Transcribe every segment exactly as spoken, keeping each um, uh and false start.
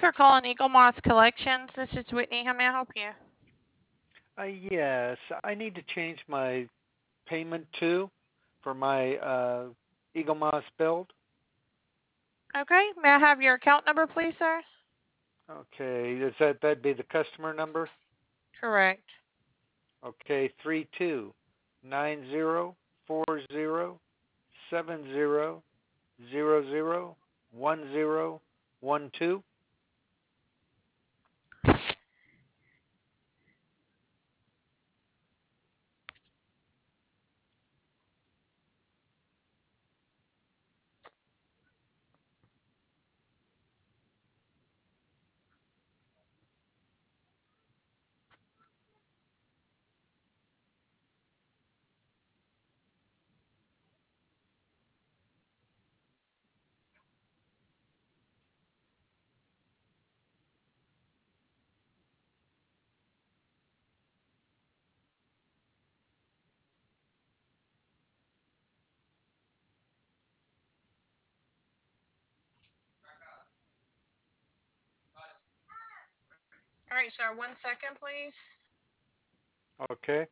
for calling Eagle Moss Collections. This is Whitney. How may I help you? Uh, yes, I need to change my payment to for my uh, Eagle Moss build. Okay. May I have your account number, please, sir? Okay, is that that'd be the customer number? Correct. Okay, three two nine zero four zero seven zero zero zero one zero one two. All right, sir. One second, please. Okay.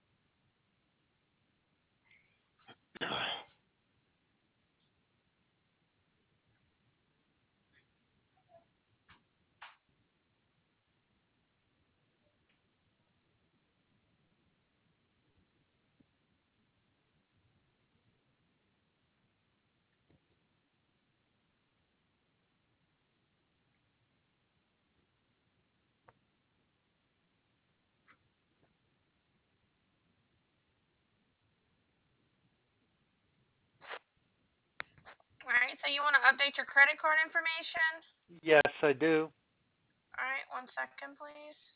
All right. So you want to update your credit card information? Yes, I do. All right. One second, please.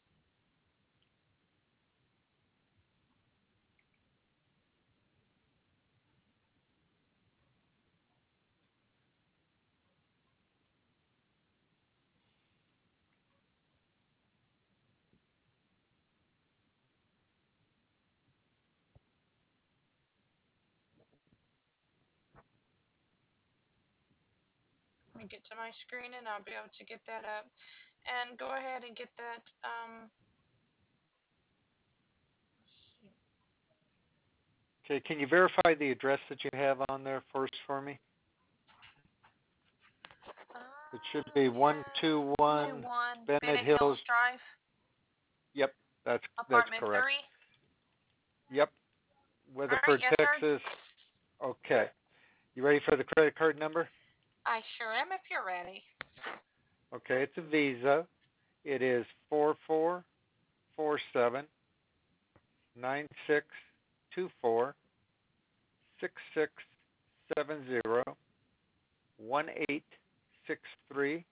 Let me get to my screen and I'll be able to get that up. And go ahead and get that. Um, Okay, can you verify the address that you have on there first for me? uh, It should be yeah. one two one two one one Bennett Bennett Hills. Hills Drive, Yep, that's that's apartment correct. three. Yep, All right. Weatherford, Yes, sir. Texas. Okay. You ready for the credit card number? I sure am if you're ready. Okay, it's a Visa. It is four four four seven nine six two four six six seven zero one eight six three.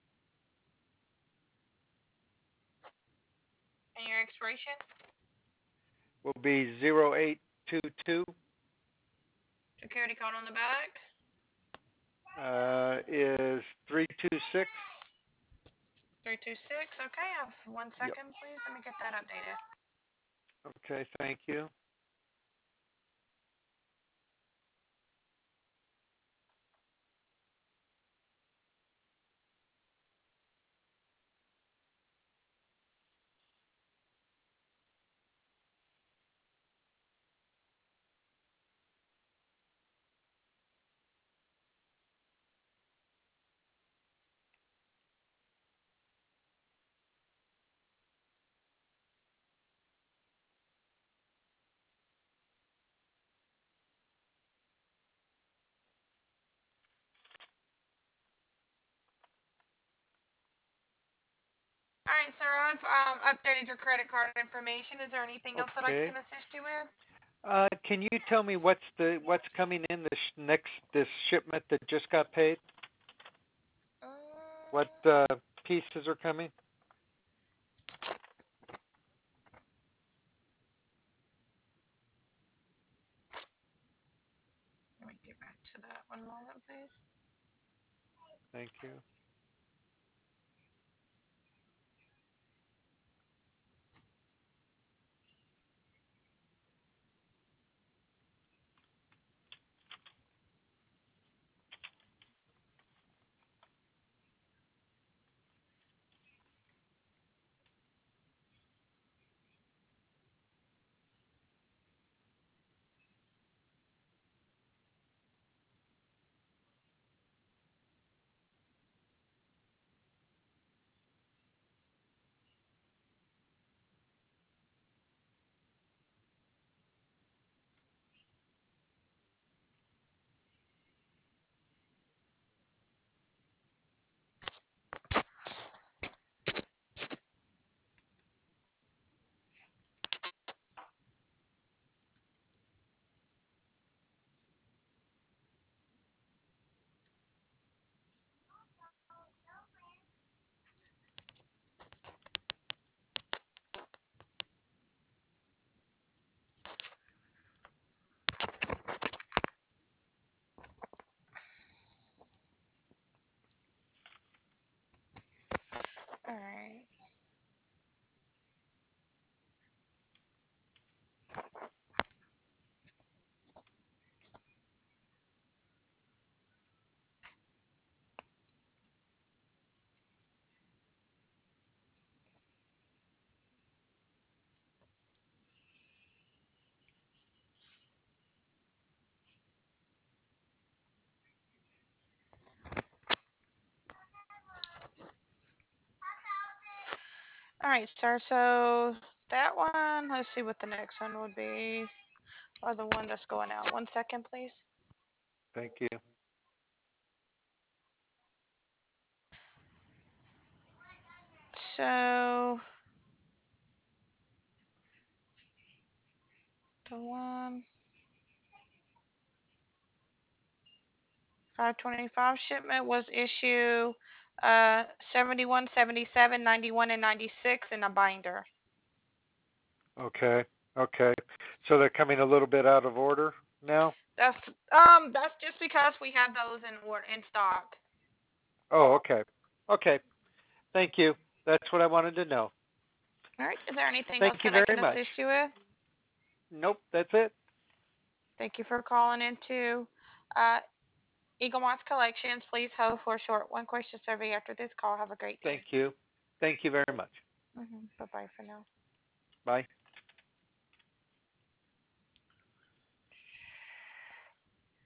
And your expiration? Will be zero eight two two. Security code on the back? Uh, is three two six. three two six. Okay, I have one Yep. second, please. Let me get that updated. Okay, thank you. All right, sir, I've um, updated your credit card information. Is there anything else that I Okay. can assist you with? Uh, can you tell me what's the what's coming in this next this shipment that just got paid? What Um, uh, pieces are coming? let me get back to that one moment, please. Thank you. All right, sir. So that one, let's see what the next one would be, or the one that's going out. One second, please. Thank you. So the one five twenty-five shipment was issue uh seventy-one, seventy-seven, ninety-one, and ninety-six in a binder. Okay. Okay. So they're coming a little bit out of order now? That's um that's just because we have those in order in stock. Oh, okay. Okay. Thank you. That's what I wanted to know. All right. Is there anything else Thank you that I very can much. assist you with? Nope, that's it. Thank you for calling into uh, Eagle Moss Collections. Please hold for a short one question survey after this call. Have a great Thank day. you. Thank you very much. Hmm. Bye bye for now. Bye.